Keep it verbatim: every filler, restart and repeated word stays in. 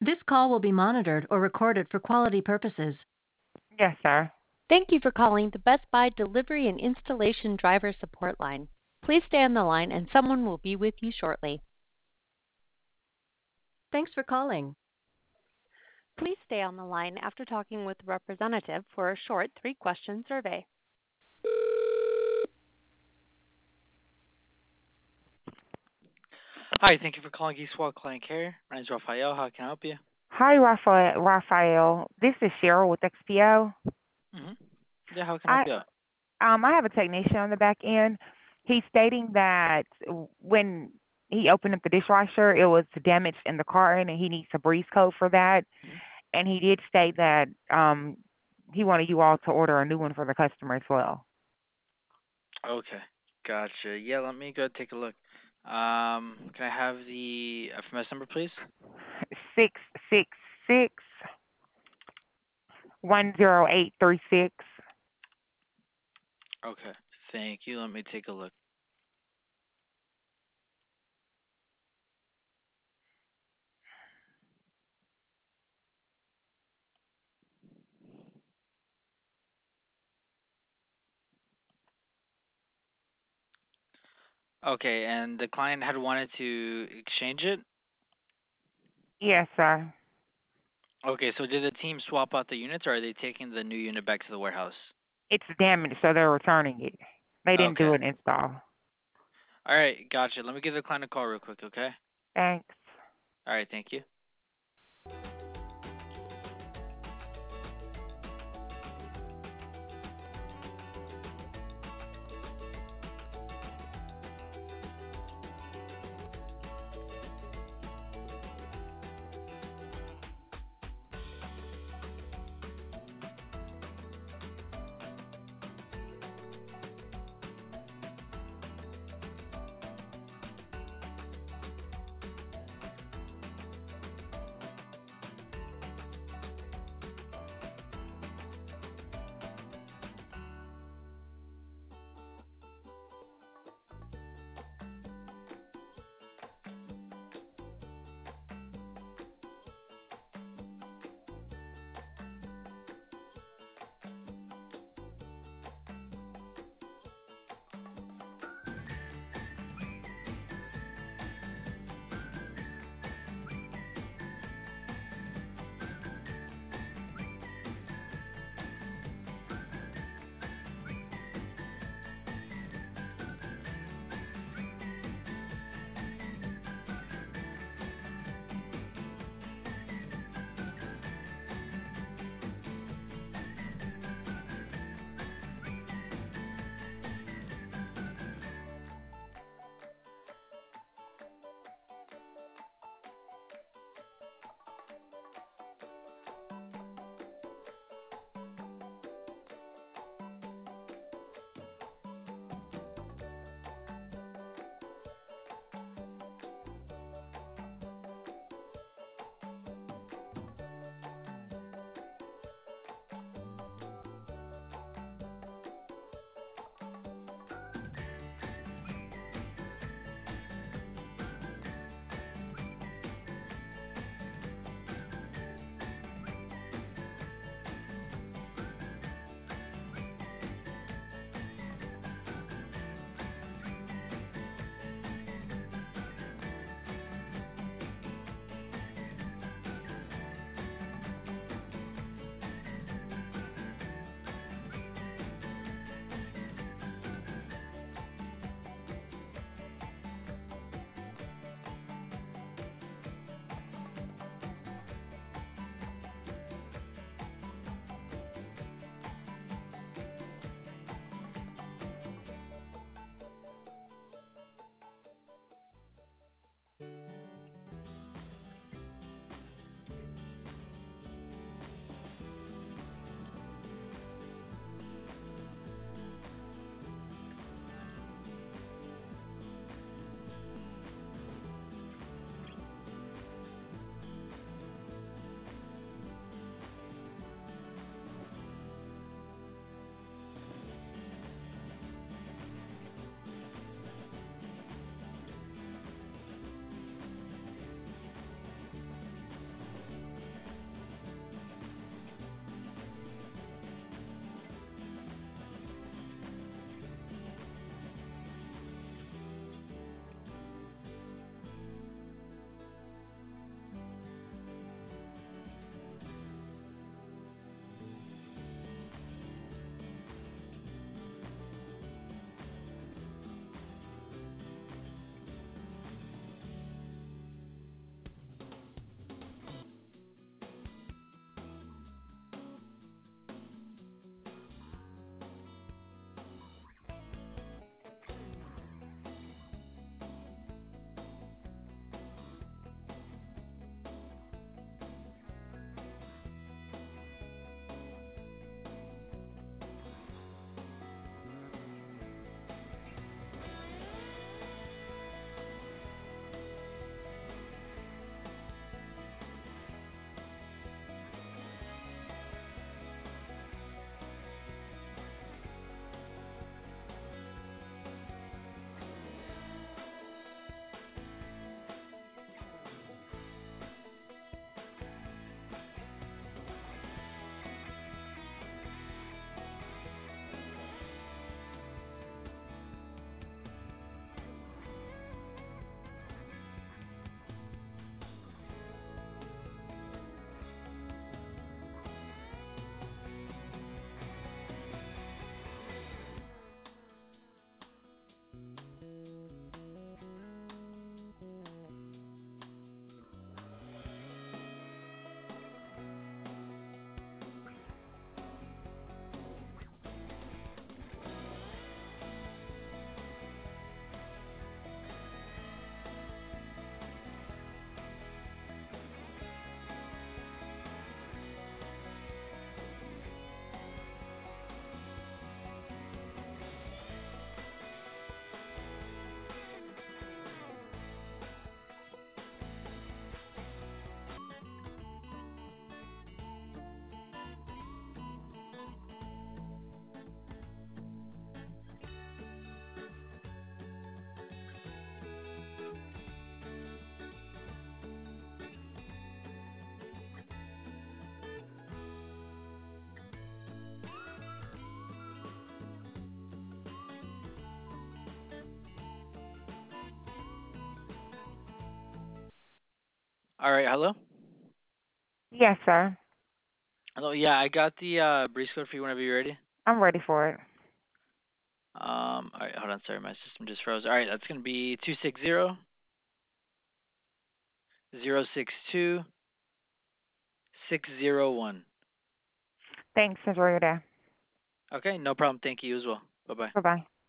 This call will be monitored or recorded for quality purposes. Yes, sir. Thank you for calling the Best Buy Delivery and Installation Driver Support Line. Please stay on the line and someone will be with you shortly. Thanks for calling. Please stay on the line after talking with the representative for a short three-question survey. Hi, thank you for calling Eastwell Client Care. My name is Rafael. How can I help you? Hi, Raphael. Raphael. This is Cheryl with X P O. Mm-hmm. Yeah, how can I I help you out? um I have a technician on the back end. He's stating that when he opened up the dishwasher, it was damaged in the carton, and he needs a breeze coat for that. Mhm. And he did state that um he wanted you all to order a new one for the customer as well. Okay, gotcha. Yeah, let me go take a look. Um, can I have the F M S number, please? Six six six one zero eight three six. Okay, thank you. Let me take a look. Okay, and the client had wanted to exchange it? Yes, sir. Okay, so did the team swap out the units, or are they taking the new unit back to the warehouse? It's damaged, so they're returning it. They didn't Okay. do an install. All right, gotcha. Let me give the client a call real quick, okay? Thanks. All right, thank you. All right, hello? Yes, sir. Hello, yeah, I got the uh, breeze code for you whenever you're ready. I'm ready for it. Um, all right, hold on, sorry, my system just froze. All right, that's going to be two six zero, zero six two, six zero one. Thanks. Enjoy your day. Okay, no problem. Thank you as well. Bye-bye. Bye bye.